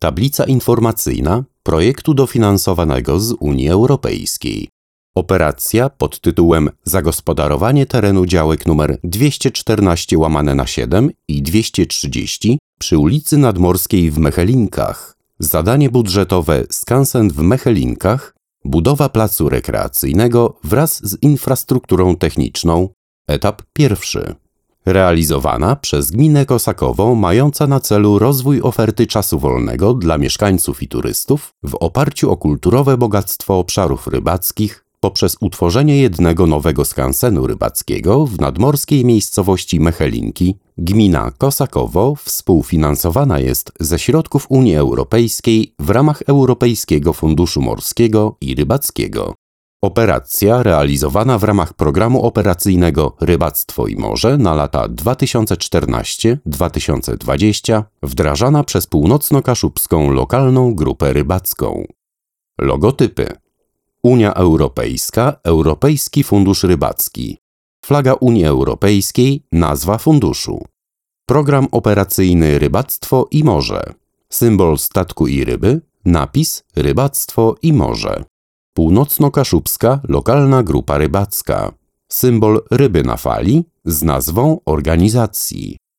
Tablica informacyjna projektu dofinansowanego z Unii Europejskiej. Operacja pod tytułem Zagospodarowanie terenu działek nr 214/7 i 230 przy ulicy Nadmorskiej w Mechelinkach. Zadanie budżetowe skansen w Mechelinkach, budowa placu rekreacyjnego wraz z infrastrukturą techniczną, etap pierwszy. Realizowana przez gminę Kosakowo, mająca na celu rozwój oferty czasu wolnego dla mieszkańców i turystów w oparciu o kulturowe bogactwo obszarów rybackich poprzez utworzenie jednego nowego skansenu rybackiego w nadmorskiej miejscowości Mechelinki. Gmina Kosakowo współfinansowana jest ze środków Unii Europejskiej w ramach Europejskiego Funduszu Morskiego i Rybackiego. Operacja realizowana w ramach programu operacyjnego Rybactwo i Morze na lata 2014-2020, wdrażana przez Północno-Kaszubską Lokalną Grupę Rybacką. Logotypy: Unia Europejska, Europejski Fundusz Rybacki. Flaga Unii Europejskiej, nazwa funduszu. Program operacyjny Rybactwo i Morze. Symbol statku i ryby, napis Rybactwo i Morze. Północno-Kaszubska Lokalna Grupa Rybacka. Symbol ryby na fali z nazwą organizacji.